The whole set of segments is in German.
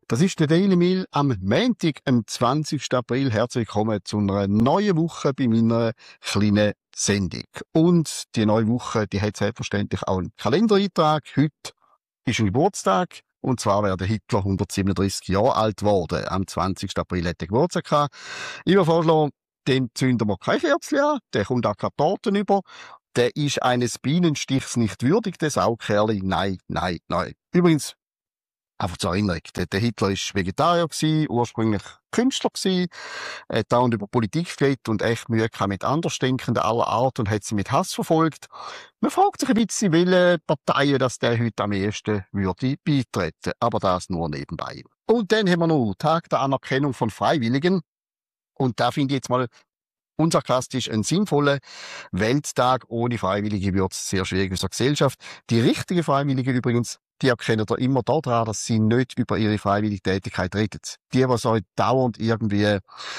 Das ist der Daily Mail am Montag, am 20. April. Herzlich willkommen zu einer neuen Woche bei meiner kleinen Sendung. Und die neue Woche, die hat selbstverständlich auch einen Kalendereintrag. Heute ist ein Geburtstag. Und zwar wäre der Hitler 137 Jahre alt geworden. Am 20. April hat er Geburtstag gehabt. Ich würde vorschlagen, dem zünden wir kein Kerzchen an. Der kommt auch keine Torten über. Der ist eines Bienenstichs nicht würdig, der Saukerli. Nein. Übrigens, einfach zur Erinnerung, der Hitler war Vegetarier gewesen, ursprünglich Künstler gewesen, hat dauernd über Politik geredet und echt Mühe gehabt mit Andersdenkenden aller Art und hat sie mit Hass verfolgt. Man fragt sich ein bisschen, welche Parteien das der heute am ehesten würde beitreten. Aber das nur nebenbei. Und dann haben wir noch Tag der Anerkennung von Freiwilligen. Und da finde ich jetzt mal unsarkastisch einen sinnvollen Welttag. Ohne Freiwillige wird es sehr schwierig in unserer Gesellschaft. Die richtigen Freiwilligen übrigens, die erkennen ihr immer daran, dass sie nicht über ihre freiwillige Tätigkeit reden. Die so dauernd irgendwie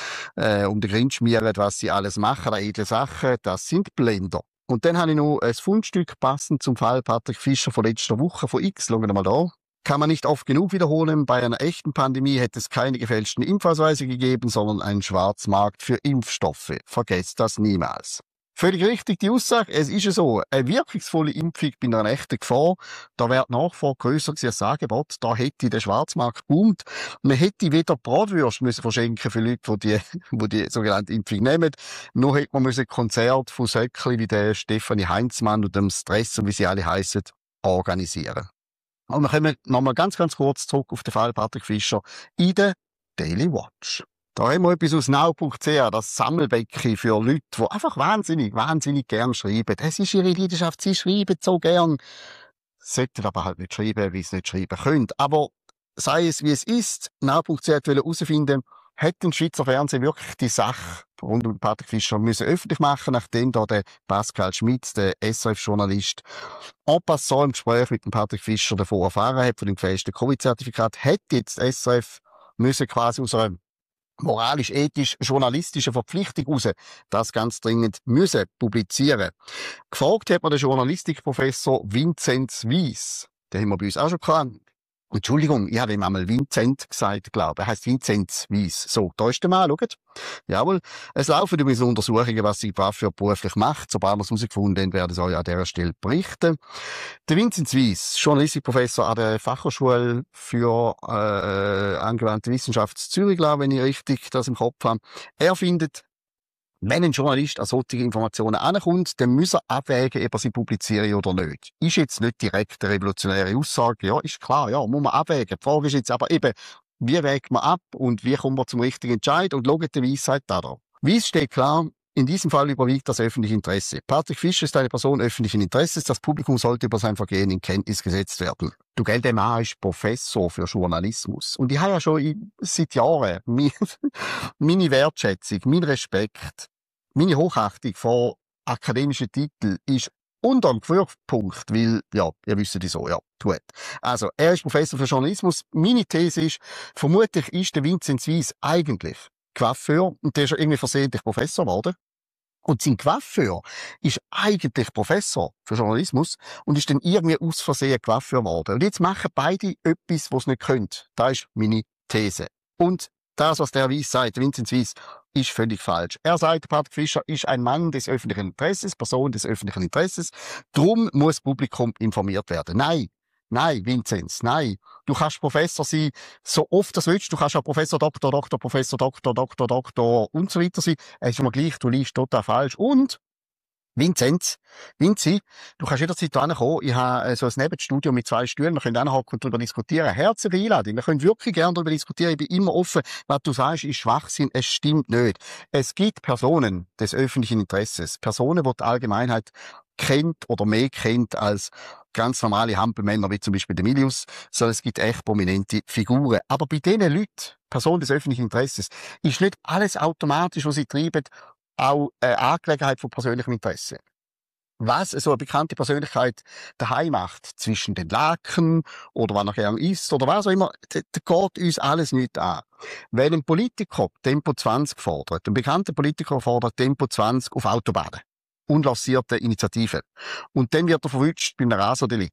um den Grind schmieren, was sie alles machen, edle Sachen, das sind Blender. Und dann habe ich noch ein Fundstück passend zum Fall Patrick Fischer von letzter Woche von X. Schauen wir mal da. Kann man nicht oft genug wiederholen. Bei einer echten Pandemie hätte es keine gefälschten Impfausweise gegeben, sondern einen Schwarzmarkt für Impfstoffe. Vergesst das niemals. Völlig richtig, die Aussage. Es ist ja so, eine wirkungsvolle Impfung bei einer echten Gefahr, da wäre die Nachfrage grösser gewesen als das Angebot, da hätte der Schwarzmarkt geboomt. Man hätte weder Bratwürste müssen verschenken für Leute, die sogenannte Impfung nehmen, noch hätte man müssen Konzert von Söckli wie der Stefanie Heinzmann und dem Stress und wie sie alle heissen, organisieren. Und wir kommen nochmal ganz kurz zurück auf den Fall Patrick Fischer in der Daily Watch. Da haben wir etwas aus now.ch, das Sammelbecken für Leute, die einfach wahnsinnig gern schreiben. Es ist ihre Leidenschaft, sie schreiben so gern. Sollten aber halt nicht schreiben, wie sie nicht schreiben können. Aber sei es wie es ist, now.ch wollte herausfinden, hat ein Schweizer Fernsehen wirklich die Sache rund um Patrick Fischer müssen öffentlich machen, nachdem da der Pascal Schmitz, der SRF-Journalist, en passant im Gespräch mit dem Patrick Fischer davon erfahren hat, von dem gefälschten Covid-Zertifikat, hat jetzt SRF müssen quasi aus einer moralisch-ethisch-journalistischen Verpflichtung raus, das ganz dringend müssen publizieren. Gefragt hat man den Journalistikprofessor Vinzenz Wyss. Den haben wir bei uns auch schon gehabt. Entschuldigung, ich habe ihm einmal Vincent gesagt, glaube ich. Er heisst Vinzenz Wyss. So, da ist der Mann, schaut. Jawohl. Es laufen übrigens Untersuchungen, was die Waffe beruflich macht. Sobald wir es herausgefunden haben, werden wir euch an dieser Stelle berichten. Der Vinzenz Wyss, Journalistikprofessor an der Fachhochschule für angewandte Wissenschaft Zürich, glaube ich, wenn ich richtig das im Kopf habe. Er findet, wenn ein Journalist an solche Informationen ankommt, dann muss er abwägen, ob er sie publiziere oder nicht. Ist jetzt nicht direkt eine revolutionäre Aussage. Ja, ist klar, ja, muss man abwägen. Die Frage ist jetzt aber eben, wie wägt man ab und wie kommt man zum richtigen Entscheid und schaut die Weisheit da. Weiss steht klar, in diesem Fall überwiegt das öffentliche Interesse. Patrick Fischer ist eine Person öffentlichen Interesses. Das Publikum sollte über sein Vergehen in Kenntnis gesetzt werden. Du, gell, der Mann ist Professor für Journalismus. Und ich habe ja schon seit Jahren meine Wertschätzung, mein Respekt, meine Hochachtung vor akademischen Titeln ist unter dem Gefürchtpunkt, weil, ja, ihr wisst es so, ja, tut. Also, er ist Professor für Journalismus. Meine These ist, vermutlich ist der Vinzenz Wyss eigentlich Coiffeur und der ist ja irgendwie versehentlich Professor geworden. Und sein Coiffeur ist eigentlich Professor für Journalismus und ist dann irgendwie aus Versehen Coiffeur geworden. Und jetzt machen beide etwas, was sie nicht können. Das ist meine These. Und das, was der Wyss sagt, Vinzenz Wyss, ist völlig falsch. Er sagt, Patrick Fischer ist ein Mann des öffentlichen Interesses, Person des öffentlichen Interesses. Drum muss das Publikum informiert werden. Nein, Vinzenz, nein. Du kannst Professor sein, so oft das willst. Du kannst auch Professor, Professor, Doktor und so weiter sein. Es ist immer gleich, du liest total falsch. Und Vinzi, du kannst jederzeit hierher kommen. Ich habe so ein Nebenstudio mit 2 Stühlen. Wir können anhocken und darüber diskutieren. Herzliche Einladung. Wir können wirklich gerne darüber diskutieren. Ich bin immer offen. Was du sagst, ist Schwachsinn. Es stimmt nicht. Es gibt Personen des öffentlichen Interesses. Personen, die die Allgemeinheit kennt oder mehr kennt als ganz normale Hampelmänner, wie zum Beispiel der Milius, sondern es gibt echt prominente Figuren. Aber bei diesen Leuten, Personen des öffentlichen Interesses, ist nicht alles automatisch, was sie treiben, auch eine Angelegenheit von persönlichem Interesse. Was so eine bekannte Persönlichkeit daheim macht, zwischen den Laken oder was er gerne isst oder was auch immer, da geht uns alles nicht an. Wenn ein Politiker Tempo 20 fordert, ein bekannter Politiker fordert Tempo 20 auf Autobahnen, unlancierte Initiative, und dann wird er verwünscht bei einem Raserdelikt,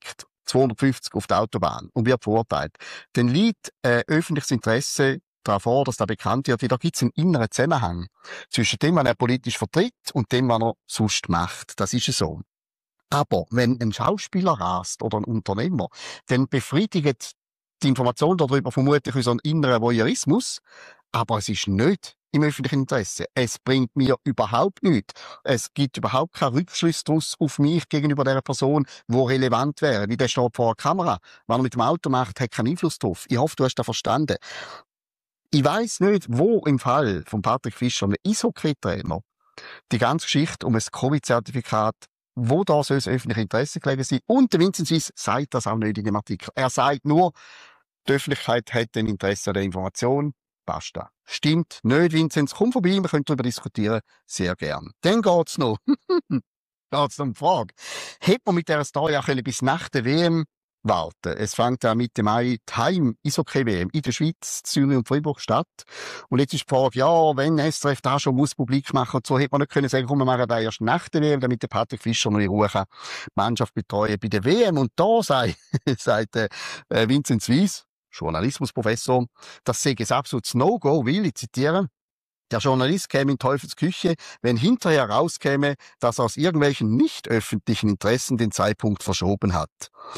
250 auf der Autobahn und wird verurteilt, dann liegt öffentliches Interesse darauf vor, dass da bekannt wird, wie da gibt es einen inneren Zusammenhang zwischen dem, was er politisch vertritt und dem, was er sonst macht. Das ist es so. Aber wenn ein Schauspieler rast oder ein Unternehmer, dann befriedigt die Information darüber vermutlich unseren inneren Voyeurismus, aber es ist nicht im öffentlichen Interesse. Es bringt mir überhaupt nichts. Es gibt überhaupt keinen Rückschluss daraus auf mich gegenüber der Person, die relevant wäre. Wie der steht vor der Kamera. Was er mit dem Auto macht, hat keinen Einfluss drauf. Ich hoffe, du hast das verstanden. Ich weiss nicht, wo im Fall von Patrick Fischer, einem Eishockey-Trainer, die ganze Geschichte um ein Covid-Zertifikat, wo da soll das öffentliche Interesse gelegen sein. Und der Vincent Weiss sagt das auch nicht in dem Artikel. Er sagt nur, die Öffentlichkeit hat ein Interesse an der Information. Basta. Stimmt nicht, Vinzenz. Komm vorbei, wir können darüber diskutieren. Sehr gern. Dann geht's noch. Geht's noch um die Frage. Hätte man mit dieser Story auch bis nach der WM warten. Es fängt ja Mitte Mai die Heim-Eishockey-WM in der Schweiz, Zürich und Freiburg statt. Und jetzt ist die Frage, ja, wenn SRF da schon muss publik machen und so, hätte man nicht können sagen, komm, wir machen das erst nach der WM, damit der Patrick Fischer noch in Ruhe kann die Mannschaft betreuen bei der WM. Und da sagt Vincent Weiss, Journalismusprofessor, das sei ein absolutes No-Go, weil, ich zitiere, der Journalist käme in Teufels Küche, wenn hinterher rauskäme, dass er aus irgendwelchen nicht öffentlichen Interessen den Zeitpunkt verschoben hat.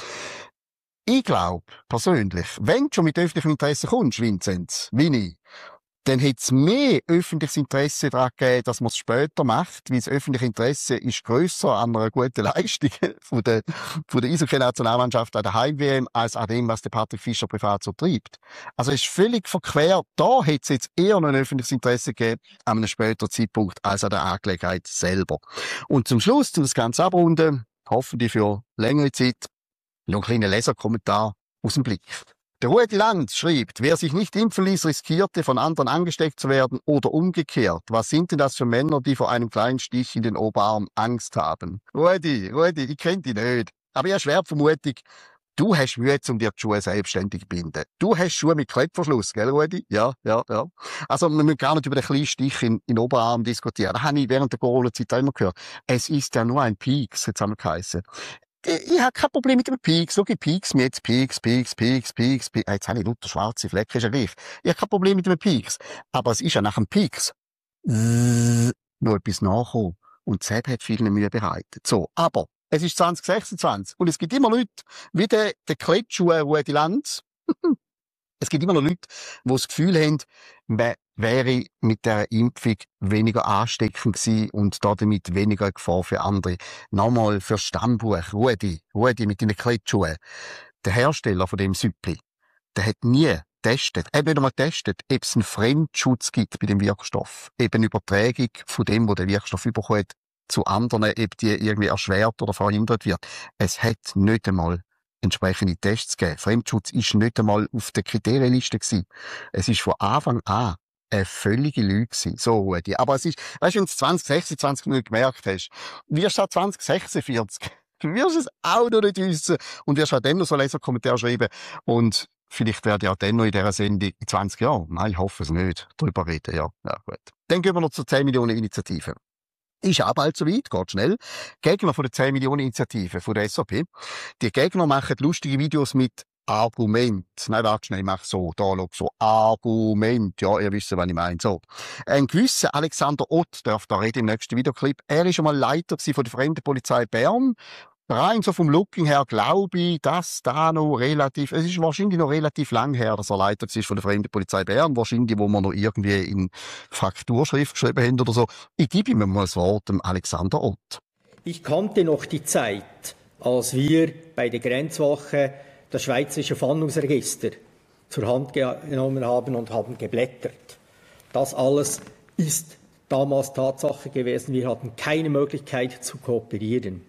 Ich glaube, persönlich, wenn du schon mit öffentlichem Interesse kommst, Vinzenz, Winnie, dann hätte es mehr öffentliches Interesse daran gegeben, dass man es später macht, weil das öffentliche Interesse ist grösser an einer guten Leistung von der Eishockey-Nationalmannschaft an der Heim-WM als an dem, was der Patrick Fischer privat so treibt. Also es ist völlig verquer. Da hätte es jetzt eher noch ein öffentliches Interesse gegeben an einem späteren Zeitpunkt als an der Angelegenheit selber. Und zum Schluss, um das Ganze abrunden, hoffentlich für längere Zeit, noch ein kleiner Leserkommentar aus dem Blick. Der Rudi Land schreibt, wer sich nicht impfen ließ, riskierte, von anderen angesteckt zu werden oder umgekehrt. Was sind denn das für Männer, die vor einem kleinen Stich in den Oberarm Angst haben? Rudi, ich kenne dich nicht. Aber ich habe schwer die Vermutung, du hast Mühe, um dir die Schuhe selbstständig zu binden. Du hast Schuhe mit Klettverschluss, gell, Rudi? Ja. Also, wir müssen gar nicht über den kleinen Stich in den Oberarm diskutieren. Das habe ich während der Corona-Zeit auch immer gehört. Es ist ja nur ein Pieks, jetzt haben wir geheißen. Ich habe kein Problem mit dem Peaks. Schau, ich Peaks mir jetzt. Peaks. Jetzt habe ich lauter schwarze Flecken, ist ja gleich. Ich habe kein Problem mit dem Peaks. Aber es ist ja nach dem Peaks noch etwas nachgekommen. Und das hat vielen Mühe bereitet. So, aber es ist 2026 und es gibt immer Leute, wie der Klettschuh Rudi Lanz. Es gibt immer noch Leute, die das Gefühl haben, man wäre mit der Impfung weniger ansteckend gewesen und damit weniger Gefahr für andere. Nochmal für Stammbuch, Rudi mit deinen Klettschuhen. Der Hersteller von dem Süppli, der hat nie getestet, ob es einen Fremdschutz gibt bei dem Wirkstoff. Eben Übertragung von dem, wo der Wirkstoff überkommt, zu anderen, ob die irgendwie erschwert oder verhindert wird. Es hat nicht einmal entsprechende Tests gegeben. Fremdschutz ist nicht einmal auf der Kriterienliste gewesen. Es ist von Anfang an eine völlige Lüge gewesen. So, Rudi. Aber es ist, weißt du, wenn du 2026 nicht gemerkt hast, wirst du auch 2046, du wirst es auch noch nicht wissen und wirst auch dann noch so einen Leserkommentar schreiben und vielleicht werde ich auch dann noch in dieser Sendung in 20 Jahren, nein, ich hoffe es nicht, drüber reden, ja gut. Dann gehen wir noch zur 10 Millionen Initiative. Ist auch bald soweit, geht schnell. Gegner von der 10 Millionen Initiative, von der SAP. Die Gegner machen lustige Videos mit Argument. Nein, warte schnell, ich mach so, da schau so. Argument. Ja, ihr wisst, was ich meine. So. Ein gewisser Alexander Ott darf da reden im nächsten Videoclip. Er ist schon mal Leiter von der Fremdenpolizei Bern. Rein so vom Looking her glaube ich, dass da noch relativ, es ist wahrscheinlich noch relativ lang her, dass er Leiter ist von der Fremdenpolizei Bern. Wahrscheinlich, wo wir noch irgendwie in Frakturschrift geschrieben haben oder so. Ich gebe ihm mal das Wort, dem Alexander Ott. Ich kannte noch die Zeit, als wir bei der Grenzwache das Schweizerische Fahndungsregister zur Hand genommen haben und haben geblättert. Das alles ist damals Tatsache gewesen. Wir hatten keine Möglichkeit zu kooperieren.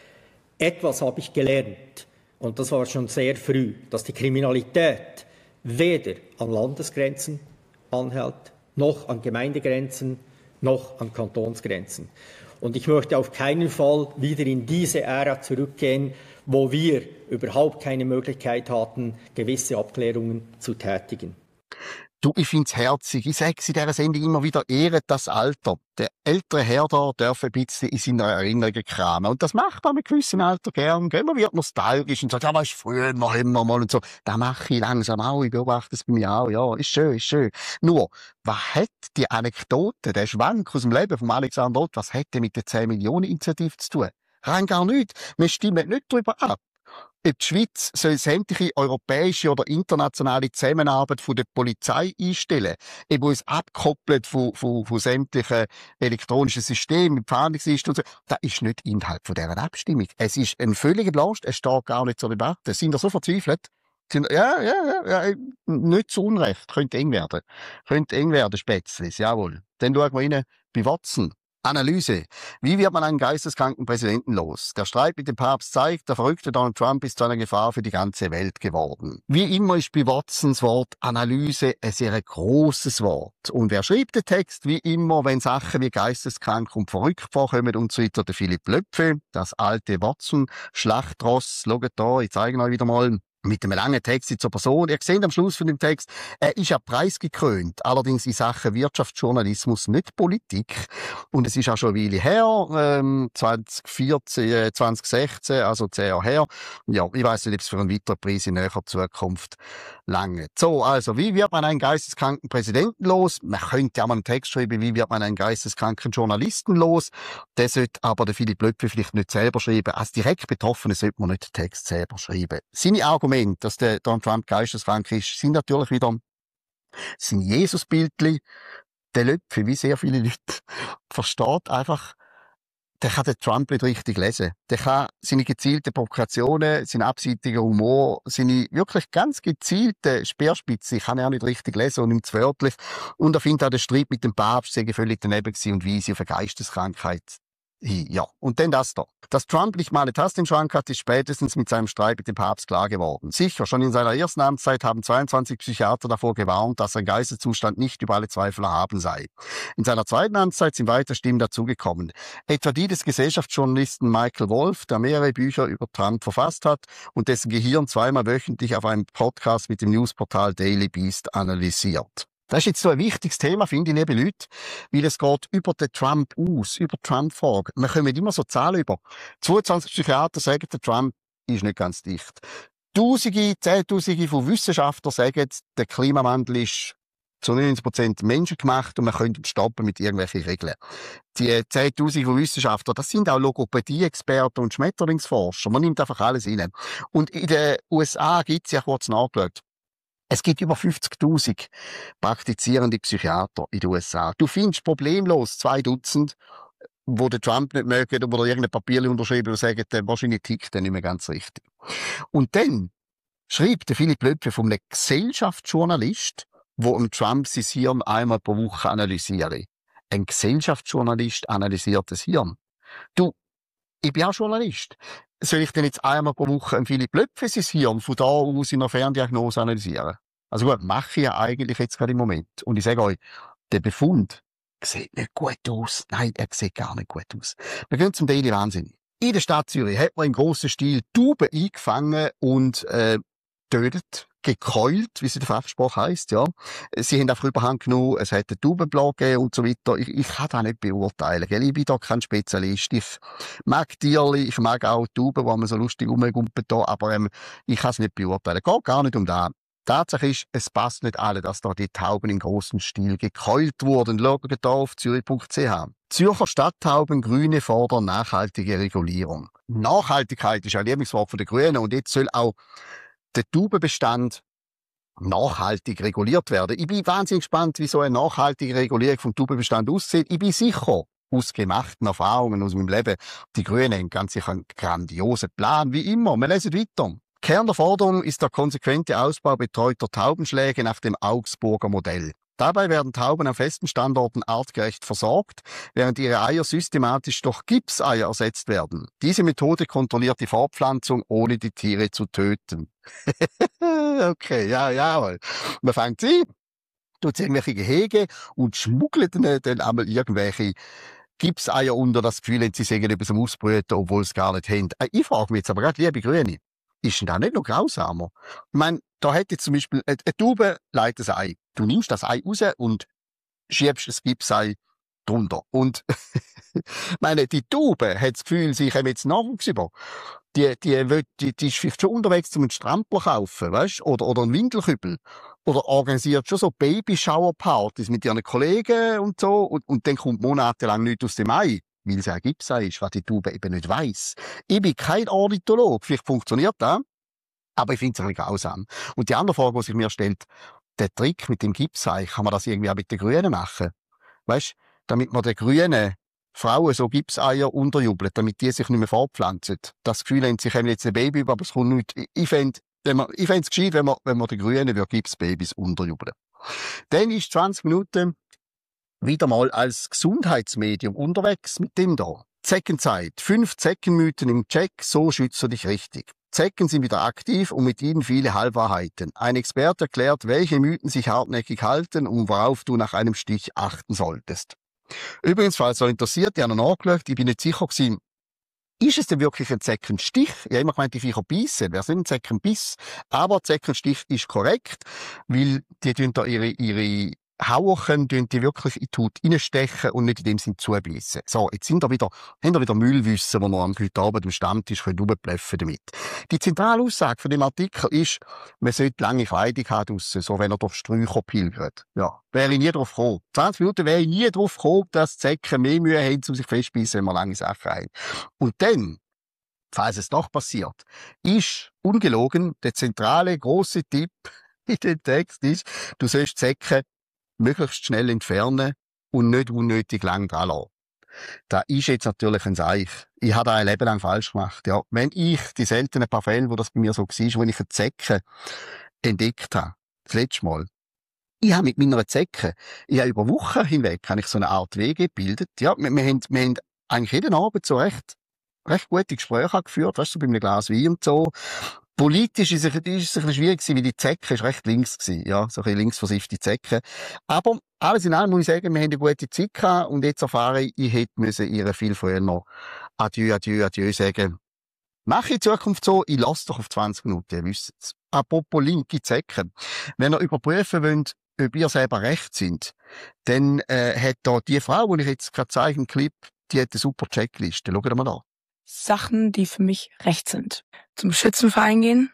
Etwas habe ich gelernt, und das war schon sehr früh, dass die Kriminalität weder an Landesgrenzen anhält, noch an Gemeindegrenzen, noch an Kantonsgrenzen. Und ich möchte auf keinen Fall wieder in diese Ära zurückgehen, wo wir überhaupt keine Möglichkeit hatten, gewisse Abklärungen zu tätigen. Du, ich find's herzig. Ich sag's in dieser Sendung immer wieder, ehret das Alter. Der ältere Herr da darf ein bisschen in seiner Erinnerung kramen. Und das macht man mit gewissem Alter gern. Gell? Man wird nostalgisch und sagt, ja, weißt, früher haben wir mal und so. Das mache ich langsam auch. Ich beobachte es bei mir auch. Ja, ist schön, ist schön. Nur, was hat die Anekdote, der Schwank aus dem Leben von Alexander Ott, was hat der mit der 10-Millionen-Initiative zu tun? Rein gar nichts. Wir stimmen nicht darüber ab, ob die Schweiz soll sämtliche europäische oder internationale Zusammenarbeit von der Polizei einstellen, eben uns abkoppelt von sämtlichen elektronischen Systemen, mit Fahndungslisten und so. Das ist nicht Inhalt von dieser Abstimmung. Es ist ein völliger Blast, es steht gar nicht zur Debatte. Sind wir so verzweifelt? Ja, nicht zu Unrecht. Könnte eng werden. Könnte eng werden, Spätzlis, jawohl. Dann schauen wir rein bei Watson. Analyse. Wie wird man einen geisteskranken Präsidenten los? Der Streit mit dem Papst zeigt, der verrückte Donald Trump ist zu einer Gefahr für die ganze Welt geworden. Wie immer ist bei Watsons Wort Analyse ein sehr grosses Wort. Und wer schreibt den Text? Wie immer, wenn Sachen wie geisteskrank und verrückt vorkommen und so weiter, der Philipp Löpfe, das alte Watson-Schlachtross. Schaut da, ich zeige euch wieder mal. Mit einem langen Text zur Person. Ihr seht am Schluss von dem Text, er ist ja preisgekrönt, allerdings in Sachen Wirtschaftsjournalismus, nicht Politik. Und es ist auch schon eine Weile her, 2014, 2016, also 10 Jahre her. Ja, ich weiss nicht, ob es für einen weiteren Preis in näherer Zukunft lange. So, also, wie wird man einen geisteskranken Präsidenten los? Man könnte ja mal einen Text schreiben, wie wird man einen geisteskranken Journalisten los? Der sollte aber der Philipp Löpfe vielleicht nicht selber schreiben. Als direkt Betroffene sollte man nicht den Text selber schreiben. Seine Argumente, dass der Donald Trump geisteskrank ist, sind natürlich wieder sein Jesusbildli. Der Löpfe, wie sehr viele Leute, versteht einfach, der kann den Trump nicht richtig lesen. Der kann seine gezielten Provokationen, seinen abseitigen Humor, seine wirklich ganz gezielten Speerspitze kann er auch nicht richtig lesen und nimmt es wörtlich. Und er findet auch, der Streit mit dem Papst sei völlig daneben gewesen und weise auf eine Geisteskrankheit hin. Ja, und dann das da. Dass Trump nicht mal eine Taste im Schrank hat, ist spätestens mit seinem Streit mit dem Papst klar geworden. Sicher, schon in seiner ersten Amtszeit haben 22 Psychiater davor gewarnt, dass sein Geisteszustand nicht über alle Zweifel erhaben sei. In seiner zweiten Amtszeit sind weitere Stimmen dazugekommen. Etwa die des Gesellschaftsjournalisten Michael Wolff, der mehrere Bücher über Trump verfasst hat und dessen Gehirn zweimal wöchentlich auf einem Podcast mit dem Newsportal Daily Beast analysiert. Das ist jetzt so ein wichtiges Thema, finde ich, liebe Leute, weil es geht über den Trump aus, über die Trump-Frage. Wir kommen immer so Zahlen über. 22 Psychiater sagen, der Trump ist nicht ganz dicht. Zehntausende von Wissenschaftlern sagen, der Klimawandel ist zu 90% menschengemacht und man könnte ihn stoppen mit irgendwelchen Regeln. Die Zehntausende von Wissenschaftlern, das sind auch Logopädie-Experten und Schmetterlingsforscher. Man nimmt einfach alles rein. Und in den USA gibt es, ja kurz nachgeschaut, es gibt über 50.000 praktizierende Psychiater in den USA. Du findest problemlos 2 Dutzend, wo der Trump nicht mögen oder irgendein Papier unterschreiben und sagen, wahrscheinlich tickt der nicht mehr ganz richtig. Und dann schreibt der Philipp Löpfe von einem Gesellschaftsjournalist, wo im Trump sein Hirn einmal pro Woche analysiere. Ein Gesellschaftsjournalist analysiert das Hirn. Du, ich bin auch Journalist. Soll ich denn jetzt einmal pro Woche Philipp Löpfe sein Hirn von da aus in einer Ferndiagnose analysieren? Also gut, mache ich ja eigentlich jetzt gerade im Moment. Und ich sage euch, der Befund sieht nicht gut aus. Nein, er sieht gar nicht gut aus. Wir gehen zum Daily Wahnsinn. In der Stadt Zürich hat man im grossen Stil Tauben eingefangen und getötet, gekeult, wie es in der Fachsprache heisst, ja. Sie haben einfach Überhand genommen, es hat einen Taubenblag gegeben und so weiter. Ich kann das nicht beurteilen, gell? Ich bin da kein Spezialist. Ich mag Tierli, ich mag auch Tauben, die man so lustig rumgumpen da, aber ich kann es nicht beurteilen. Geht gar nicht um das. Tatsache ist, es passt nicht alle, dass da die Tauben in großem Stil gekeult wurden. Schaut da auf zürich.ch. Zürcher Stadttauben Grüne fordern nachhaltige Regulierung. Nachhaltigkeit ist ein Lieblingswort von den Grünen und jetzt soll auch der Taubenbestand nachhaltig reguliert werden. Ich bin wahnsinnig gespannt, wie so eine nachhaltige Regulierung vom Taubenbestand aussieht. Ich bin sicher, aus gemachten Erfahrungen aus meinem Leben, die Grünen haben ganz sicher einen grandiosen Plan, wie immer. Wir lesen weiter. Kern der Forderung ist der konsequente Ausbau betreuter Taubenschläge nach dem Augsburger Modell. Dabei werden Tauben an festen Standorten artgerecht versorgt, während ihre Eier systematisch durch Gipseier ersetzt werden. Diese Methode kontrolliert die Fortpflanzung, ohne die Tiere zu töten. Okay, ja. Man fängt sie, tut irgendwelche Gehege und schmuggelt dann einmal irgendwelche Gipseier unter das Gefühl, sie sagen etwas am Ausbrüten, obwohl es gar nicht haben. Ich frage mich jetzt aber gerade, liebe Grüne, ist denn das nicht noch grausamer? Ich meine, da hat jetzt zum Beispiel eine Taube legt ein Ei. Du nimmst das Ei raus und schiebst das Gipsei drunter. Und ich meine, die Taube hat das Gefühl, sie kommen jetzt Nachwuchs über. Die ist vielleicht schon unterwegs, um einen Strampler kaufen, weißt? Oder einen Windelkübel. Oder organisiert schon so Baby-Shower-Partys mit ihren Kollegen und so. Und dann kommt monatelang nichts aus dem Ei. Weil es ein Gipsei ist, was die Taube eben nicht weiss. Ich bin kein Ornithologe. Vielleicht funktioniert das. Aber ich finde es ein bisschen grausam. Und die andere Frage, die sich mir stellt, der Trick mit dem Gipsei, kann man das irgendwie auch mit den Grünen machen? Weißt, damit man den grünen Frauen so Gipseier unterjubelt, damit die sich nicht mehr fortpflanzen. Das Gefühl haben, sie kommen jetzt ein Baby über, aber es kommt nicht. Ich fände es gescheit, wenn man den Grünen Gipsbabys unterjubeln. Dann ist 20 Minuten wieder mal als Gesundheitsmedium unterwegs mit dem da. Zeckenzeit. 5 Zeckenmythen im Check, so schützt du dich richtig. Zecken sind wieder aktiv und mit ihnen viele Halbwahrheiten. Ein Experte erklärt, welche Mythen sich hartnäckig halten und worauf du nach einem Stich achten solltest. Übrigens, falls euch interessiert, ich habe noch nachgeschaut, ich bin nicht sicher gewesen, ist es denn wirklich ein Zeckenstich? Ich habe immer gemeint, die Viecher beißen. Wäre es nicht ein Zeckenbiss? Aber Zeckenstich ist korrekt, weil die tun da ihre Hauchen, die wirklich in die Haut reinstechen und nicht in dem Sinn zubeissen. So, jetzt haben wir wieder Müllwissen, die wir am heute Abend am Stammtisch rumbläffen damit. Die zentrale Aussage von dem Artikel ist, man sollte lange Kleidung haben draussen, so wenn er durch Sträucher pilgert. Ja, wäre ich nie drauf gekommen. 20 Minuten wäre ich nie drauf gekommen, dass die Zecken mehr Mühe haben, um sich festbeissen, wenn man lange Sachen haben. Und dann, falls es doch passiert, ist ungelogen der zentrale grosse Tipp in dem Text ist, du sollst Zecken möglichst schnell entfernen und nicht unnötig lang dran lassen. Das ist jetzt natürlich ein Seich. Ich habe das ein Leben lang falsch gemacht. Ja, wenn ich die seltenen paar Fälle, wo das bei mir so war, wo ich eine Zecke entdeckt habe, das letzte Mal, ich habe mit meiner Zecke, ich habe über Wochen hinweg so eine Art Wege gebildet. Ja, wir haben eigentlich jeden Abend so recht gute Gespräche geführt, weißt du, bei einem Glas Wein und so. Politisch ist es ein bisschen schwierig gewesen, weil die Zecke ist recht links gewesen. Ja, so ein bisschen linksversiffte Zecke. Aber alles in allem muss ich sagen, wir haben eine gute Zeit gehabt und jetzt erfahre ich hätte ihr viel früher noch Adieu sagen. Mach in Zukunft so, ich lasse doch auf 20 Minuten, ihr wisst es. Apropos linke Zecken. Wenn ihr überprüfen wollt, ob ihr selber recht sind, dann hat da die Frau, die ich jetzt gerade zeige im Clip, die hat eine super Checkliste. Schaut mal da. Sachen, die für mich recht sind. Zum Schützenverein gehen,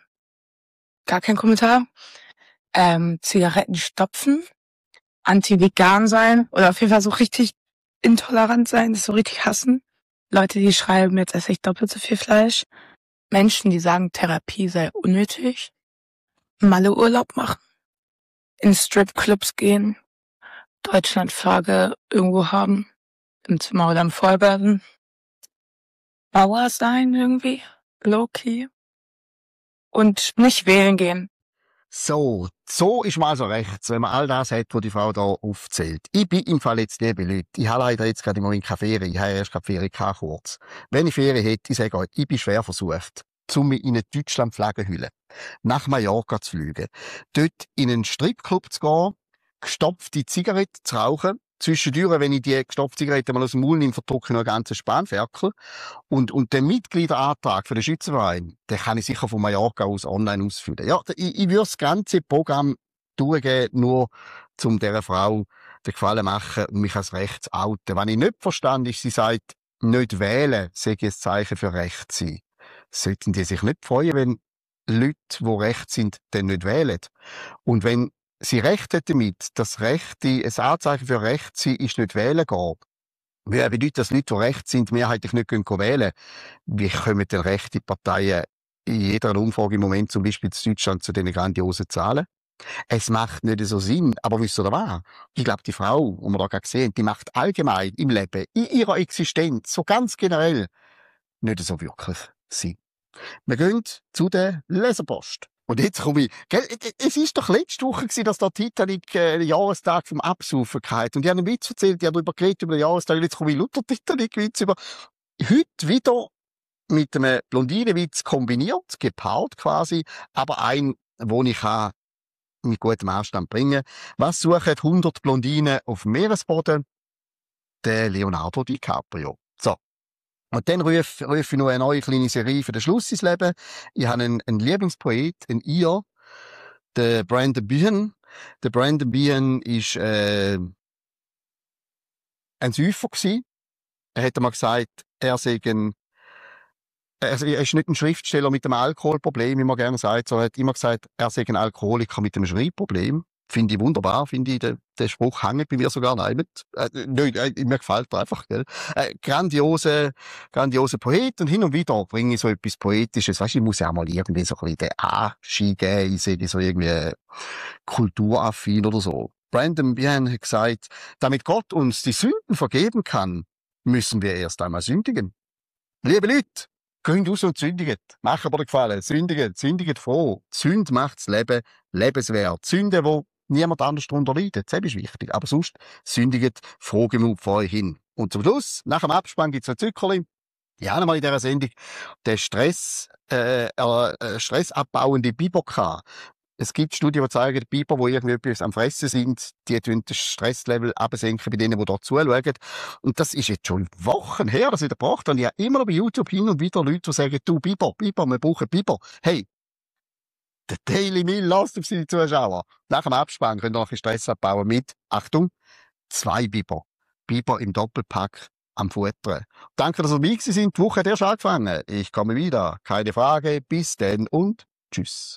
gar kein Kommentar. Zigaretten stopfen, anti-vegan sein oder auf jeden Fall so richtig intolerant sein, das so richtig hassen. Leute, die schreiben, jetzt esse ich doppelt so viel Fleisch. Menschen, die sagen, Therapie sei unnötig. Malle-Urlaub machen. In Stripclubs gehen. Deutschlandflagge irgendwo haben. Im Zimmer oder im Vollgarten. Bauer sein irgendwie. Low-key. Und nicht wählen gehen. So ist man also rechts, wenn man all das hat, was die Frau da aufzählt. Ich bin im Fall jetzt liebe Leute. Ich habe leider jetzt gerade im Moment keine Ferien. Ich habe erst gerade Ferien gehabt, kurz. Wenn ich Ferien hätte, ich sage euch, ich bin schwer versucht, mich in eine Deutschlandflagge hüllen, nach Mallorca zu fliegen, dort in einen Stripclub zu gehen, gestopfte Zigarette zu rauchen, zwischendurch, wenn ich die gestopfte Zigarette mal aus dem Maul nehme, verdrücke ich noch einen ganzen Spanferkel. Und den Mitgliederantrag für den Schützenverein, den kann ich sicher von Mallorca aus online ausfüllen. Ja, ich würde das ganze Programm durchgeben, nur um dieser Frau den Gefallen machen und mich als rechts zu outen. Was ich nicht verstand, ist, sie sagt, nicht wählen sei ein Zeichen für recht sein. Sollten die sich nicht freuen, wenn Leute, die recht sind, dann nicht wählen? Und wenn sie recht hat damit, dass Rechte, ein Anzeichen für Recht sein, ist nicht wählen gehen. Wie bedeutet, dass Leute, die recht sind, mehrheitlich nicht wählen. Wie kommen denn rechte Parteien in jeder Umfrage im Moment, zum Beispiel in Deutschland, zu diesen grandiosen Zahlen? Es macht nicht so Sinn, aber wisst ihr was? Ich glaube, die Frau, die wir da gerade sehen, die macht allgemein im Leben, in ihrer Existenz, so ganz generell, nicht so wirklich Sinn. Wir gehen zu der Leserpost. Und jetzt komme ich, gell, es ist doch letzte Woche gewesen, dass der Titanic den Jahrestag vom Absaufen hatte. Und ich habe einen Witz erzählt, ich habe darüber geredet, über den Jahrestag, und jetzt komme ich lauter Titanic-Witz über. Heute wieder mit einem Blondinenwitz kombiniert, gepaart quasi, aber ein, wo ich mit gutem Anstand bringen kann. Was suchen 100 Blondinen auf dem Meeresboden? Der Leonardo DiCaprio. So. Und dann rufe ich noch eine neue kleine Serie für den Schluss ins Leben. Ich habe einen Lieblingspoet, einen IR, der Brandon Behan. Der Brandon Behan ist ein Säufer gewesen. Er hat mal gesagt, er ist nicht ein Schriftsteller mit einem Alkoholproblem, wie man gerne sagt, sondern er hat immer gesagt, er sei ein Alkoholiker mit einem Schreibproblem. Finde ich wunderbar, finde ich, der Spruch hängt bei mir sogar nicht. Mir gefällt er einfach, gell. Grandiose Poet, und hin und wieder bringe ich so etwas Poetisches. Weißt du, ich muss ja auch mal irgendwie so ein bisschen den Anschein geben, ich sehe so irgendwie kulturaffin oder so. Brandon Behan hat gesagt, damit Gott uns die Sünden vergeben kann, müssen wir erst einmal sündigen. Liebe Leute, geht raus und sündigt. Macht aber den Gefallen. Sündigt froh. Die Sünde macht das Leben lebenswert. Sünde, wo niemand anders darunter leidet. Das ist wichtig. Aber sonst sündigt froh genug vor euch hin. Und zum Schluss, nach dem Abspann gibt es ein Zückerli. Ja, einmal in dieser Sendung, der stressabbauende Biber. Es gibt Studien, die zeigen, die Biber, die irgendwie etwas am Fressen sind, die tun das Stresslevel absenken bei denen, die dort zuschauen. Und das ist jetzt schon Wochen her, dass ich das gebracht habe. Und ich habe immer noch bei YouTube hin und wieder Leute, die sagen, du, Biber, wir brauchen Biber. Hey, der Daily Meal lasst auf seine Zuschauer. Nach dem Abspann könnt ihr noch ein Stress abbauen mit, Achtung, 2 Biber. Biber im Doppelpack am Futtern. Danke, dass ihr dabei gewesen sind. Die Woche hat erst angefangen. Ich komme wieder. Keine Frage. Bis dann und tschüss.